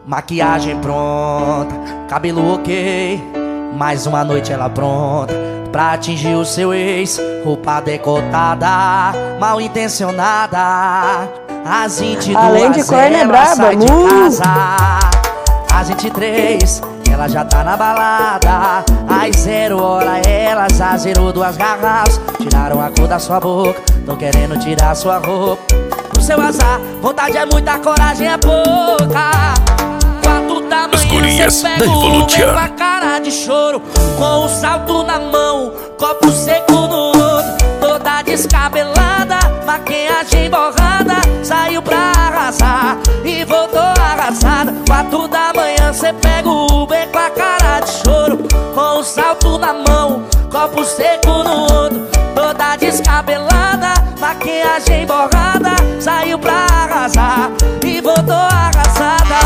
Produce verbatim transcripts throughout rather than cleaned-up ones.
Maquiagem pronta, cabelo ok, mais uma noite ela pronta pra atingir o seu ex. Roupa decotada, mal intencionada. Às vinte e duas Além de corno é ela braba, sai de uh. casa. Às vinte e três ela já tá na balada. Às zero hora ela já zerou duas garrafas. Tiraram a cor da sua boca, tão querendo tirar sua roupa. No seu azar, vontade é muita, coragem é pouca. Quatro da manhã cê pega o Uber com a cara de choro, com o salto na mão, copo seco no outro. Toda descabelada, maquiagem borrada, saiu pra arrasar e voltou arrasada. Quatro da manhã cê pega o Uber com a cara de choro, com o salto na mão, copo seco no outro. Toda descabelada, maquiagem borrada, saiu pra arrasar e voltou arrasada.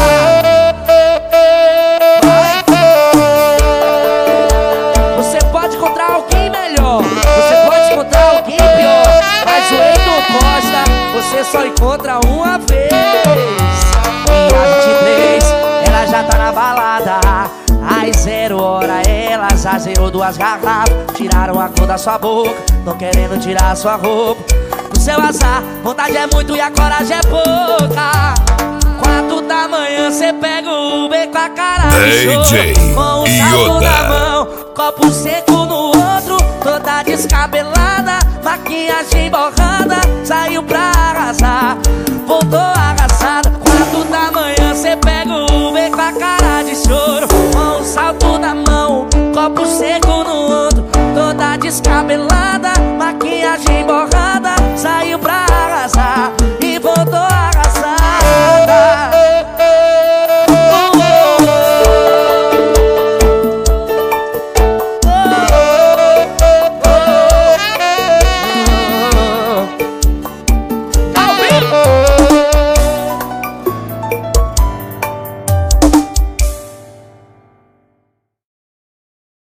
Você pode encontrar alguém melhor, você pode encontrar alguém pior, mas o Heitor Costa você só encontra uma vez. E às vinte e três ela já tá na balada. Às zero hora ela já zerou duas garrafas. Tiraram a cor da sua boca, tão querendo tirar sua roupa. No seu azar, vontade é muito e a coragem é pouca. Quatro da manhã cê pega o Uber com a cara de choro, com o salto na mão, copo seco no outro. Toda descabelada, maquiagem borrada, saiu pra